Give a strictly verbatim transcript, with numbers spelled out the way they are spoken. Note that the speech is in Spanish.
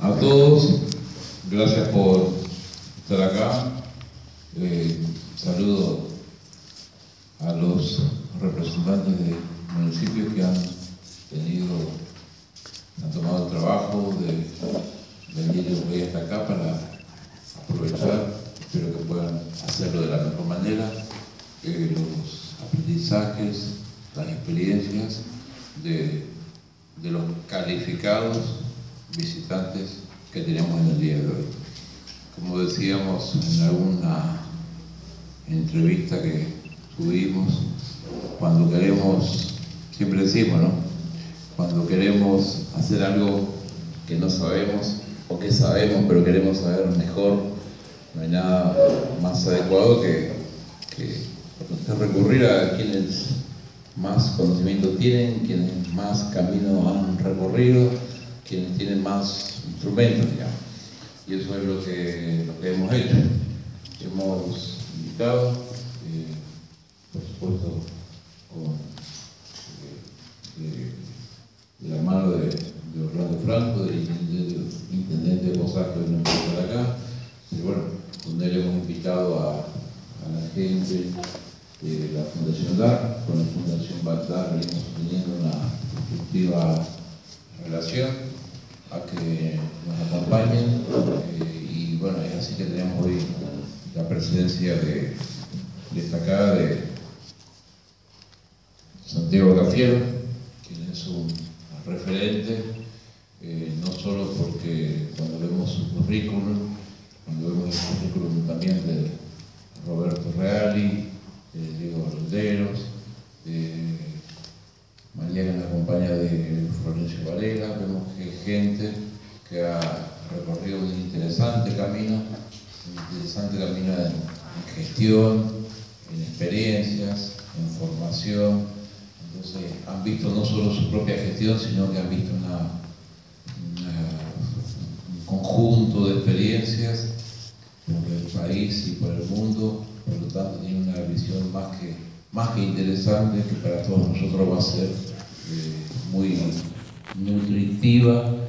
A todos, gracias por estar acá. Eh, saludo a los representantes de municipios que han tenido, han tomado el trabajo de venir hoy hasta acá para aprovechar. Espero que puedan hacerlo de la mejor manera. Eh, los aprendizajes, las experiencias de, de los calificados visitantes que tenemos en el día de hoy. Como decíamos en alguna entrevista que tuvimos, cuando queremos, siempre decimos, ¿no? Cuando queremos hacer algo que no sabemos o que sabemos pero queremos saber mejor, no hay nada más adecuado que, que recurrir a quienes más conocimiento tienen, quienes más camino han recorrido, quienes tienen más instrumentos, digamos. Y eso es lo que, lo que hemos hecho. Hemos invitado, eh, por supuesto, con eh, de, de la mano de, de Orlando Franco, del intendente, intendente de Posadas, que hoy no está acá, y bueno, donde le hemos invitado a, a la gente de la Fundación D A R. Con la Fundación D A R venimos teniendo una constructiva relación, a que nos acompañen, eh, y bueno, es así que tenemos hoy la presencia de, destacada de Santiago Cafiero, quien es un referente, eh, no solo porque cuando vemos su currículum, cuando vemos el currículum también de Roberto Reali, de Diego Ronderos, de María, que nos acompaña, de Florencio Varela, vemos que hay gente que ha recorrido un interesante camino, un interesante camino en, en gestión, en experiencias, en formación. Entonces han visto no solo su propia gestión, sino que han visto una, una, un conjunto de experiencias por el país y por el mundo. Por lo tanto, tiene una visión más que, más que interesante, que para todos nosotros va a ser eh, muy nutritiva